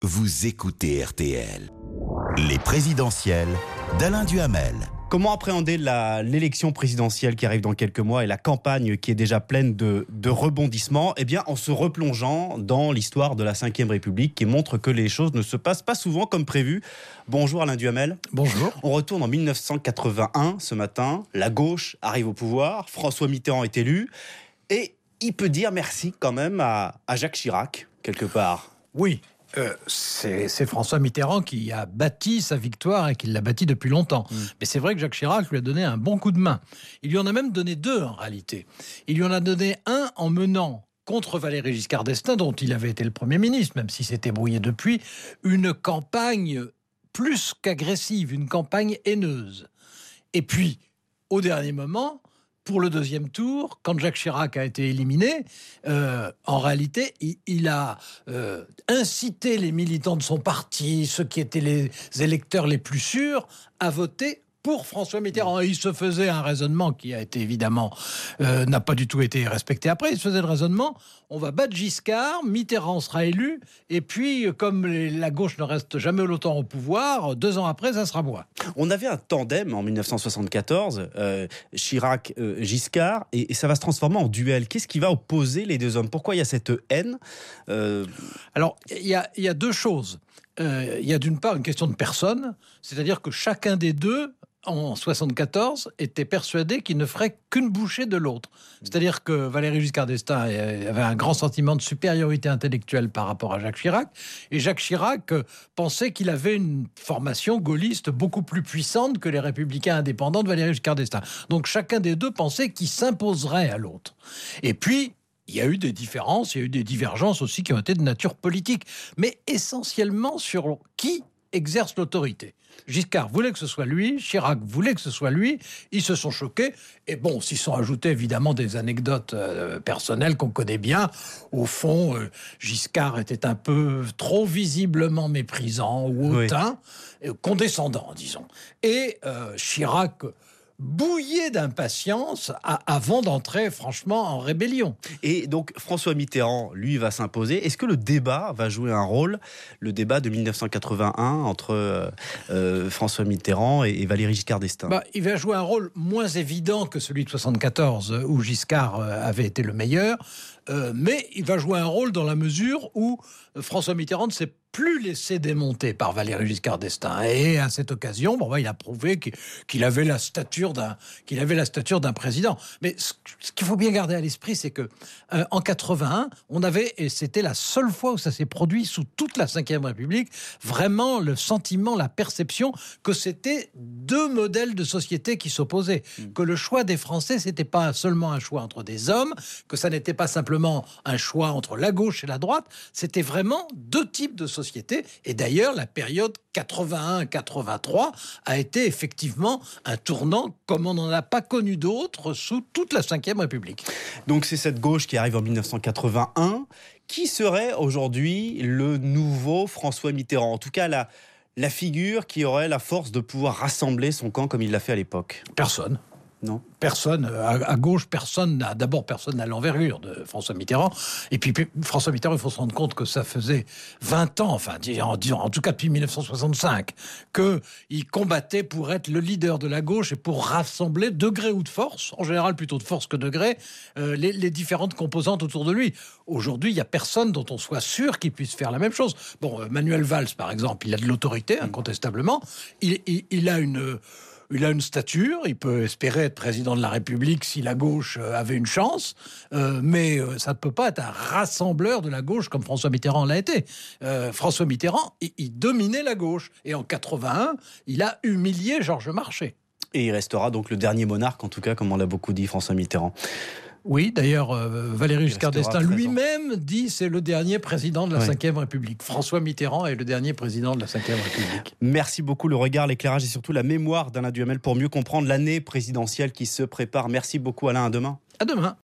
Vous écoutez RTL. Les présidentielles d'Alain Duhamel. Comment appréhender l'élection présidentielle qui arrive dans quelques mois et la campagne qui est déjà pleine de rebondissements ? Eh bien, en se replongeant dans l'histoire de la Ve République qui montre que les choses ne se passent pas souvent comme prévu. Bonjour Alain Duhamel. Bonjour. On retourne en 1981 ce matin. La gauche arrive au pouvoir. François Mitterrand est élu. Et il peut dire merci quand même à Jacques Chirac, quelque part. Oui. C'est François Mitterrand qui a bâti sa victoire et qui l'a bâti depuis longtemps. Mais c'est vrai que Jacques Chirac lui a donné un bon coup de main. Il lui en a même donné deux en réalité. Il lui en a donné un en menant contre Valéry Giscard d'Estaing, dont il avait été le Premier ministre, même si c'était brouillé depuis, une campagne plus qu'agressive, une campagne haineuse. Et puis, au dernier moment, pour le deuxième tour, quand Jacques Chirac a été éliminé, en réalité, il a incité les militants de son parti, ceux qui étaient les électeurs les plus sûrs, à voter pour François Mitterrand. Et il se faisait un raisonnement qui a été évidemment n'a pas du tout été respecté après. Il se faisait le raisonnement, on va battre Giscard, Mitterrand sera élu, et puis comme la gauche ne reste jamais longtemps au pouvoir, 2 ans après, ça sera moi. On avait un tandem en 1974, Chirac-Giscard, et ça va se transformer en duel. Qu'est-ce qui va opposer les deux hommes ? Pourquoi il y a cette haine ? Alors, il y a deux choses. Il y a d'une part une question de personne, c'est-à-dire que chacun des deux, en 74, était persuadé qu'il ne ferait qu'une bouchée de l'autre. C'est-à-dire que Valéry Giscard d'Estaing avait un grand sentiment de supériorité intellectuelle par rapport à Jacques Chirac, et Jacques Chirac pensait qu'il avait une formation gaulliste beaucoup plus puissante que les républicains indépendants de Valéry Giscard d'Estaing. Donc chacun des deux pensait qu'il s'imposerait à l'autre. Et puis, il y a eu des différences, il y a eu des divergences aussi qui ont été de nature politique, mais essentiellement sur qui exerce l'autorité. Giscard voulait que ce soit lui, Chirac voulait que ce soit lui, ils se sont choqués, et bon, s'y sont ajoutés évidemment des anecdotes personnelles qu'on connaît bien. Au fond, Giscard était un peu trop visiblement méprisant ou hautain, condescendant, disons. Et Chirac bouillé d'impatience avant d'entrer franchement en rébellion. Et donc François Mitterrand, lui, va s'imposer. Est-ce que le débat va jouer un rôle, le débat de 1981 entre François Mitterrand et Valéry Giscard d'Estaing ? Il va jouer un rôle moins évident que celui de 74 où Giscard avait été le meilleur, mais il va jouer un rôle dans la mesure où François Mitterrand ne s'est plus laissé démonter par Valéry Giscard d'Estaing. Et à cette occasion, il a prouvé qu'il avait la stature d'un président. Mais ce qu'il faut bien garder à l'esprit, c'est que en 81, on avait, et c'était la seule fois où ça s'est produit sous toute la Ve République, vraiment le sentiment, la perception que c'était deux modèles de société qui s'opposaient. Que le choix des Français, c'était pas seulement un choix entre des hommes, que ça n'était pas simplement un choix entre la gauche et la droite, c'était vraiment deux types de société. Et d'ailleurs, la période 81-83 a été effectivement un tournant comme on n'en a pas connu d'autres sous toute la Ve République. Donc c'est cette gauche qui arrive en 1981. Qui serait aujourd'hui le nouveau François Mitterrand ? En tout cas, la figure qui aurait la force de pouvoir rassembler son camp comme il l'a fait à l'époque ? Personne. Non. Personne, à gauche, personne n'a l'envergure de François Mitterrand. Et puis François Mitterrand, il faut se rendre compte que ça faisait 20 ans, en tout cas depuis 1965, qu'il combattait pour être le leader de la gauche et pour rassembler, de gré ou de force, en général plutôt de force que de gré, les différentes composantes autour de lui. Aujourd'hui, il n'y a personne dont on soit sûr qu'il puisse faire la même chose. Manuel Valls, par exemple, il a de l'autorité, incontestablement. Il a une stature, il peut espérer être président de la République si la gauche avait une chance, mais ça ne peut pas être un rassembleur de la gauche comme François Mitterrand l'a été. François Mitterrand, il dominait la gauche. Et en 81, il a humilié Georges Marchais. Et il restera donc le dernier monarque, en tout cas, comme on l'a beaucoup dit, François Mitterrand. Oui, d'ailleurs, Valéry Giscard d'Estaing lui-même dit c'est le dernier président de la Ve République. François Mitterrand est le dernier président de la Ve République. Merci beaucoup, le regard, l'éclairage et surtout la mémoire d'Alain Duhamel pour mieux comprendre l'année présidentielle qui se prépare. Merci beaucoup Alain, à demain. À demain.